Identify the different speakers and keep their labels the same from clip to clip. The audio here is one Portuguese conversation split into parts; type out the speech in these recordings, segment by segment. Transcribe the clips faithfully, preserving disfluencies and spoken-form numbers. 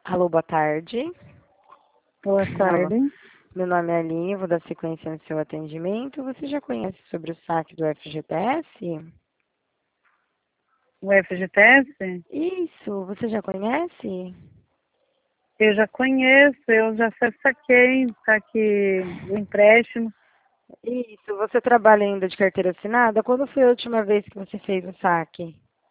Speaker 1: Alô, boa tarde.
Speaker 2: Boa
Speaker 1: Alô.
Speaker 2: tarde.
Speaker 1: Meu nome é Aline, vou dar sequência no seu atendimento. Você já conhece sobre o saque do F G T S?
Speaker 2: O F G T S?
Speaker 1: Isso, você já conhece?
Speaker 2: Eu já conheço, eu já saquei, tá aqui o empréstimo.
Speaker 1: Isso, você trabalha ainda de carteira assinada? Quando foi a última vez que você fez o saque?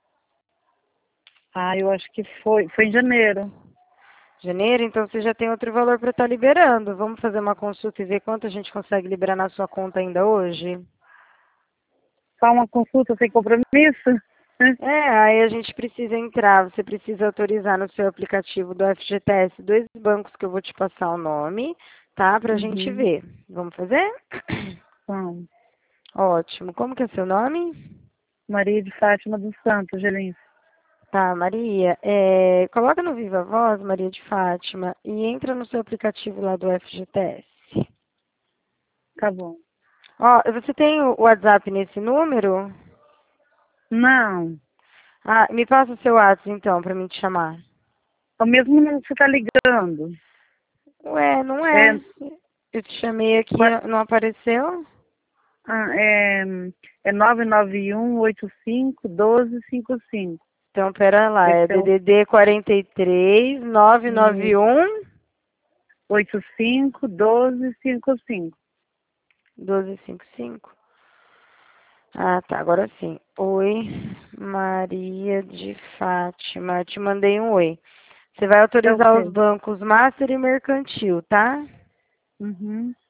Speaker 2: Ah, eu acho que foi, foi em janeiro.
Speaker 1: Janeiro, então você já tem outro valor para estar liberando. Vamos fazer uma consulta e ver quanto a gente consegue liberar na sua conta ainda hoje?
Speaker 2: Só uma consulta sem compromisso?
Speaker 1: É, aí a gente precisa entrar, você precisa autorizar no seu aplicativo do F G T S dois bancos que eu vou te passar o nome, tá? Pra gente
Speaker 2: Uhum.
Speaker 1: ver. Vamos fazer?
Speaker 2: Então,
Speaker 1: Ótimo. Como que é seu nome?
Speaker 2: Maria de Fátima dos Santos, gerência.
Speaker 1: Tá, Maria. É, coloca no Viva Voz, Maria de Fátima, e entra no seu aplicativo lá do F G T S.
Speaker 2: Tá bom.
Speaker 1: Ó, você tem o WhatsApp nesse número?
Speaker 2: Não,
Speaker 1: Ah, me passa o seu WhatsApp então, pra mim te chamar.
Speaker 2: é o mesmo número que você tá ligando.
Speaker 1: Ué, não
Speaker 2: É,
Speaker 1: é. Eu te chamei aqui,
Speaker 2: qua-
Speaker 1: não apareceu?
Speaker 2: ah, é, é nove nove um oito cinco um dois cinco cinco.
Speaker 1: Então, pera lá,
Speaker 2: Esse
Speaker 1: é
Speaker 2: é o
Speaker 1: D D D quarenta e três, nove nove
Speaker 2: isso,
Speaker 1: um,
Speaker 2: oito cinco um dois cinco cinco.
Speaker 1: doze cinquenta e cinco. Ah, tá, agora sim. Oi, Maria de Fátima. Te mandei um oi. Você vai
Speaker 2: É o
Speaker 1: autorizar os
Speaker 2: quê?
Speaker 1: bancos Master e Mercantil, tá?
Speaker 2: Uhum.